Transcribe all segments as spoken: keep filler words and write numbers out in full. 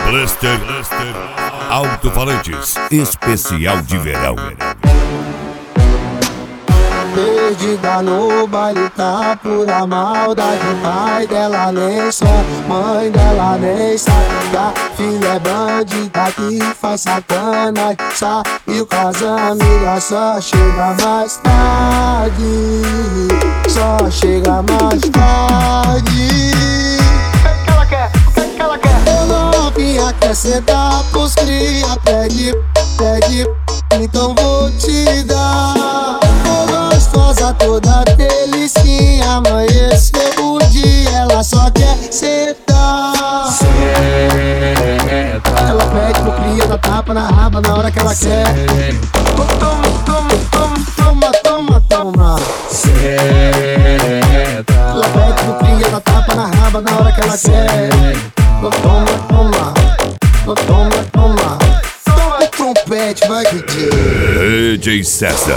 Blaster Alto-Falantes especial de verão. Perdida no baile, tá pura maldade. Pai dela nem só, mãe dela nem sabe que a filha é bandida que faz sacanagem. Saiu com as amigas, só chega mais tarde. Só chega mais tarde. O que ela quer? O que ela quer? Eu não vinha quer sentar pros cria. Pede, pede, então vou te dar. Gostosa toda delicinha, amanheceu o dia, ela só quer sentar. Senta. Ela pede pro cria, dá tapa na raba na hora que ela quer. Toma, toma, toma, toma, toma, toma. Senta. Ela pede pro cria, dá tapa na raba na hora que ela quer. Toma, toma, toma, toma. Toma o trompete, vai D J. D J César.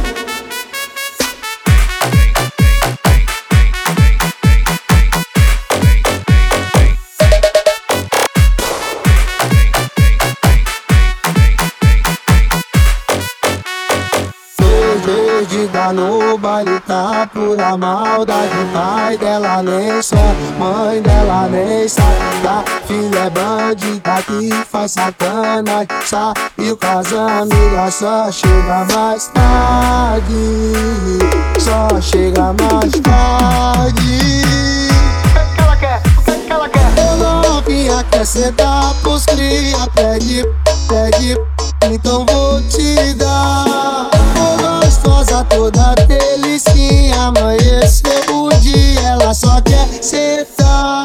Perdida no baile, tá pura maldade. Pai dela nem só, mãe dela nem sabe que a filha é bandida que faz sacanagem. Saiu com as amigas, só chega mais tarde. Só chega mais tarde. O que ela quer? O que ela quer? Eu não vinha quer sentar pros cria. Pede, pede, então vou te dar. Gostosa toda delicinha, amanheceu o dia, ela só quer sentar.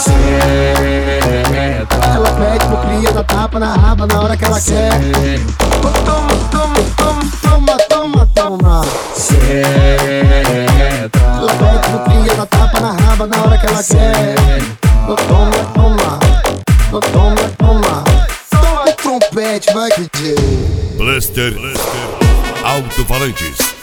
Senta. Ela pede pro cria, dá tapa na raba na hora que ela quer. Toma, toma, toma, toma, toma, toma. Senta. Ela pede pro cria, dá tapa na raba na hora que ela quer. Toma, toma, toma, toma. Toma o trompete, vai D J. Blaster Alto-Falantes